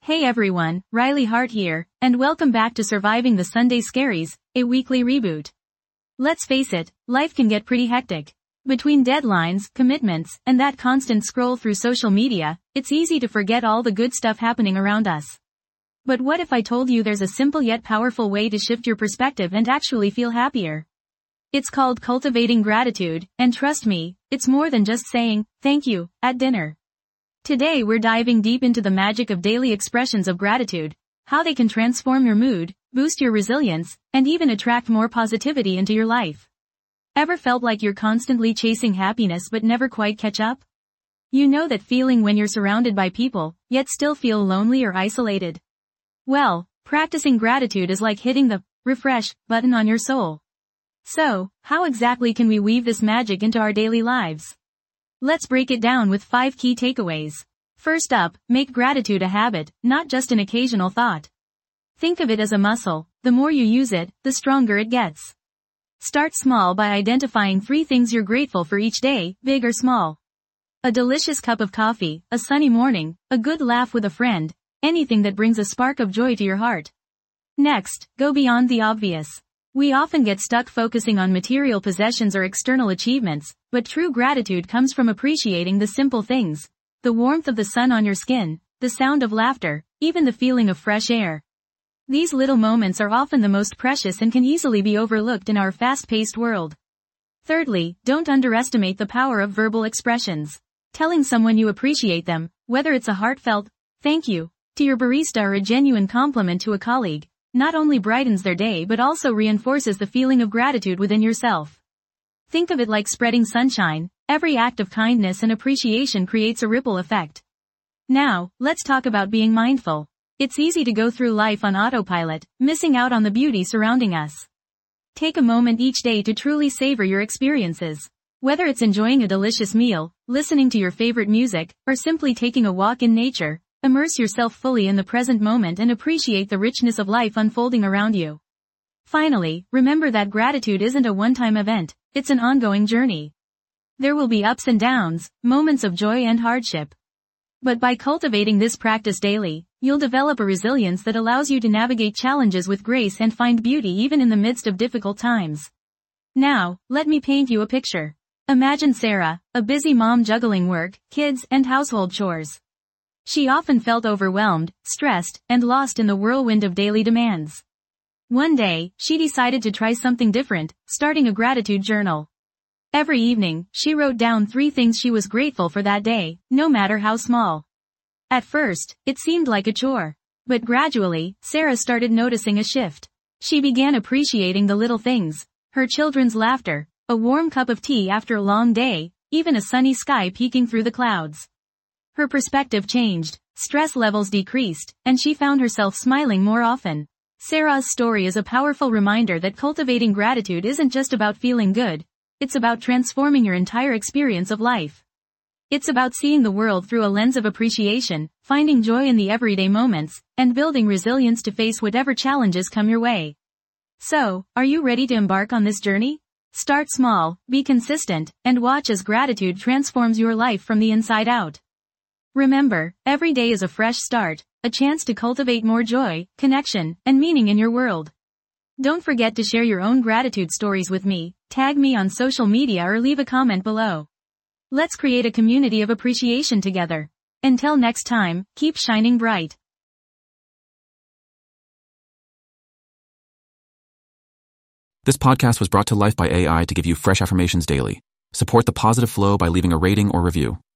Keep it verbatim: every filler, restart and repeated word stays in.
Hey everyone, Riley Hart here, and welcome back to Surviving the Sunday Scaries, a weekly reboot. Let's face it, life can get pretty hectic. Between deadlines, commitments, and that constant scroll through social media, it's easy to forget all the good stuff happening around us. But what if I told you there's a simple yet powerful way to shift your perspective and actually feel happier? It's called cultivating gratitude, and trust me, it's more than just saying, thank you, at dinner. Today we're diving deep into the magic of daily expressions of gratitude, how they can transform your mood, boost your resilience, and even attract more positivity into your life. Ever felt like you're constantly chasing happiness but never quite catch up? You know that feeling when you're surrounded by people, yet still feel lonely or isolated? Well, practicing gratitude is like hitting the refresh button on your soul. So, how exactly can we weave this magic into our daily lives? Let's break it down with five key takeaways. First up, make gratitude a habit, not just an occasional thought. Think of it as a muscle. The more you use it, the stronger it gets. Start small by identifying three things you're grateful for each day, big or small. A delicious cup of coffee, a sunny morning, a good laugh with a friend, anything that brings a spark of joy to your heart. Next, go beyond the obvious. We often get stuck focusing on material possessions or external achievements, but true gratitude comes from appreciating the simple things. The warmth of the sun on your skin, the sound of laughter, even the feeling of fresh air. These little moments are often the most precious and can easily be overlooked in our fast-paced world. Thirdly, don't underestimate the power of verbal expressions. Telling someone you appreciate them, whether it's a heartfelt thank you to your barista or a genuine compliment to a colleague, not only brightens their day but also reinforces the feeling of gratitude within yourself. Think of it like spreading sunshine. Every act of kindness and appreciation creates a ripple effect. Now, let's talk about being mindful. It's easy to go through life on autopilot, missing out on the beauty surrounding us. Take a moment each day to truly savor your experiences. Whether it's enjoying a delicious meal, listening to your favorite music, or simply taking a walk in nature, immerse yourself fully in the present moment and appreciate the richness of life unfolding around you. Finally, remember that gratitude isn't a one-time event, it's an ongoing journey. There will be ups and downs, moments of joy and hardship. But by cultivating this practice daily, you'll develop a resilience that allows you to navigate challenges with grace and find beauty even in the midst of difficult times. Now, let me paint you a picture. Imagine Sarah, a busy mom juggling work, kids, and household chores. She often felt overwhelmed, stressed, and lost in the whirlwind of daily demands. One day, she decided to try something different, starting a gratitude journal. Every evening, she wrote down three things she was grateful for that day, no matter how small. At first, it seemed like a chore. But gradually, Sarah started noticing a shift. She began appreciating the little things. Her children's laughter, a warm cup of tea after a long day, even a sunny sky peeking through the clouds. Her perspective changed, stress levels decreased, and she found herself smiling more often. Sarah's story is a powerful reminder that cultivating gratitude isn't just about feeling good, it's about transforming your entire experience of life. It's about seeing the world through a lens of appreciation, finding joy in the everyday moments, and building resilience to face whatever challenges come your way. So, are you ready to embark on this journey? Start small, be consistent, and watch as gratitude transforms your life from the inside out. Remember, every day is a fresh start, a chance to cultivate more joy, connection, and meaning in your world. Don't forget to share your own gratitude stories with me, tag me on social media or leave a comment below. Let's create a community of appreciation together. Until next time, keep shining bright. This podcast was brought to life by A I to give you fresh affirmations daily. Support the positive flow by leaving a rating or review.